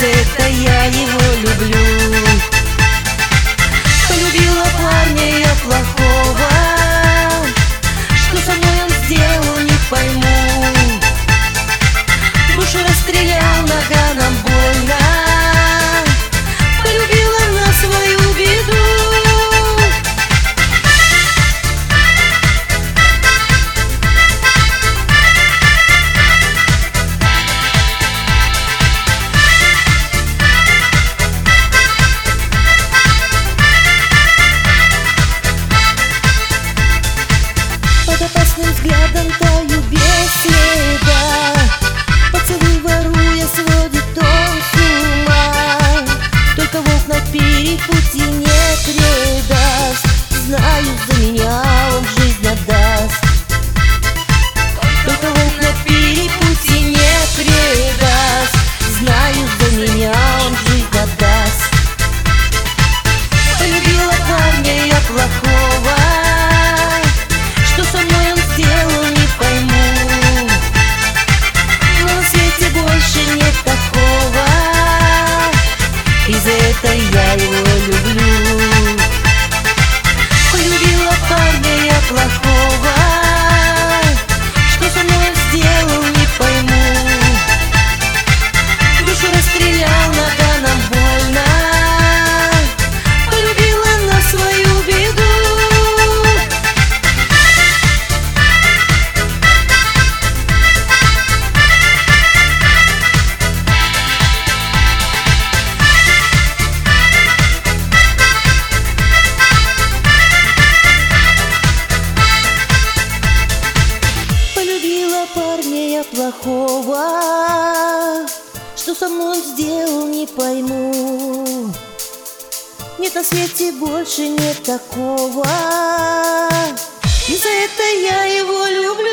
это я его люблю. Полюбила парня я плохого, что со мной он сделал, не пойму. Душу расстрелял, наганом больно, полюбила на свою беду. Под опасным взглядом таю без следа, поцелуй воруя сводит он с ума. Только волк на перепутье не предаст, знаю, за меня он жизнь отдаст. Только волк на перепутье не предаст, знаю, за меня он жизнь отдаст. Полюбила парня я плохого, что со мной он сделал, не пойму. Но на свете больше нет такого, и за это я его люблю. Полюбила парня я плохого, что со мной он сделал, не пойму. Душу расстрелял, наганом больно, полюбила на свою беду. Полюбила парня я плохого, что со мной он сделал, не пойму. Нет на свете больше нет такого, и за это я его люблю.